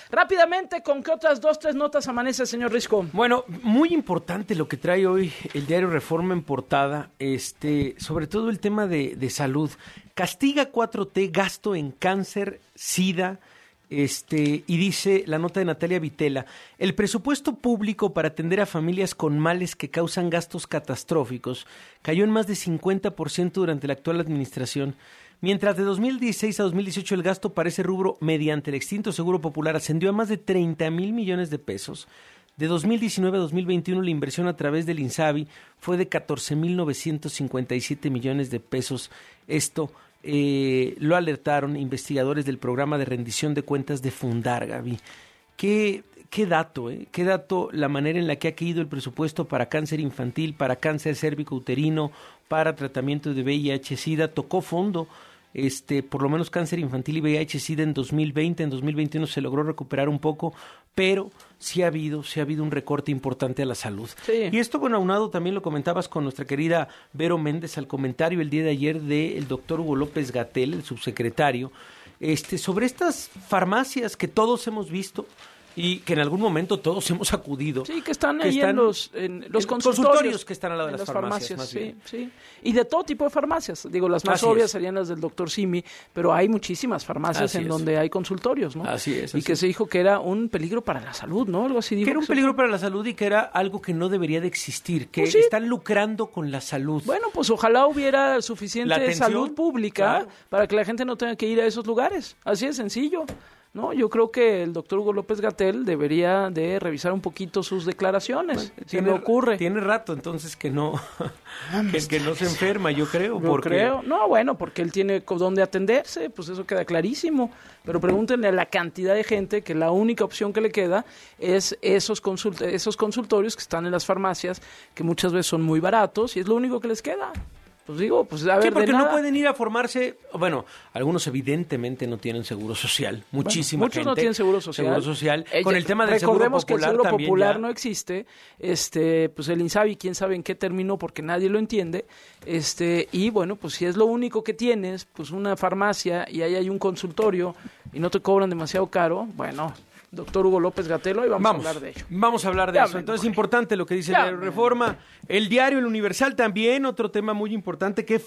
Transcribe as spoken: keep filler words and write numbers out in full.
Rápidamente, ¿con qué otras dos, tres notas amanece, señor Risco? Bueno, muy importante lo que trae hoy el diario Reforma en portada, este, sobre todo el tema de, de salud. Castiga cuatro T gasto en cáncer, SIDA, este, y dice la nota de Natalia Vitela, el presupuesto público para atender a familias con males que causan gastos catastróficos cayó en más de cincuenta por ciento durante la actual administración. Mientras de dos mil dieciséis a dos mil dieciocho el gasto para ese rubro mediante el extinto Seguro Popular ascendió a más de treinta mil millones de pesos, de dos mil diecinueve a dos mil veintiuno la inversión a través del INSABI fue de catorce mil novecientos cincuenta y siete millones de pesos. Esto eh, lo alertaron investigadores del programa de rendición de cuentas de Fundar, Gaby. ¿Qué, qué dato, eh? Qué dato la manera en la que ha caído el presupuesto para cáncer infantil, para cáncer cérvico-uterino, para tratamiento de V I H-Sida, tocó fondo. Este, por lo menos cáncer infantil y V I H-Sida en dos mil veinte, en dos mil veintiuno se logró recuperar un poco, pero sí ha habido, sí ha habido un recorte importante a la salud. Sí. Y esto, bueno, aunado también lo comentabas con nuestra querida Vero Méndez al comentario el día de ayer del doctor Hugo López-Gatell, el subsecretario, este, sobre estas farmacias que todos hemos visto y que en algún momento todos hemos acudido. Sí, que están que ahí están en los, en los en consultorios, consultorios que están al lado de en las, las farmacias. más sí, bien. sí. Y de todo tipo de farmacias. Digo, las más Así obvias es. serían las del doctor Simi, pero hay muchísimas farmacias Así en es. donde hay consultorios, ¿no? Así es, Y así que es. se dijo que era un peligro para la salud, ¿no? Algo así dijo. Que era un se- peligro para la salud y que era algo que no debería de existir, que Pues sí. están lucrando con la salud. Bueno, pues ojalá hubiera La suficiente atención, salud pública claro. para que la gente no tenga que ir a esos lugares. Así de sencillo. No, yo creo que el doctor Hugo López-Gatell debería de revisar un poquito sus declaraciones. Se me ocurre. Tiene rato entonces que no que, que no se enferma, yo creo. Yo porque creo. No, bueno, porque él tiene co- dónde atenderse, pues eso queda clarísimo. Pero pregúntenle a la cantidad de gente que la única opción que le queda es esos, consult esos consultorios que están en las farmacias, que muchas veces son muy baratos y es lo único que les queda. Pues digo, pues a ver, Sí, porque de no nada. pueden ir a formarse. Bueno, algunos evidentemente no tienen seguro social. Muchísima Muchos gente. no tienen seguro social. Seguro social. Eh, Con el tema del seguro recordemos popular que el seguro también popular ya- no existe. Este, pues el INSABI, quién sabe en qué terminó porque nadie lo entiende. Este, y bueno, pues si es lo único que tienes, pues una farmacia y ahí hay un consultorio y no te cobran demasiado caro, bueno, doctor Hugo López-Gatell, hoy vamos, Vamos, a hablar de ello. vamos a hablar de Ya eso. me Entonces es enojé. importante lo que dice Ya la me Reforma. El diario El Universal también, otro tema muy importante, que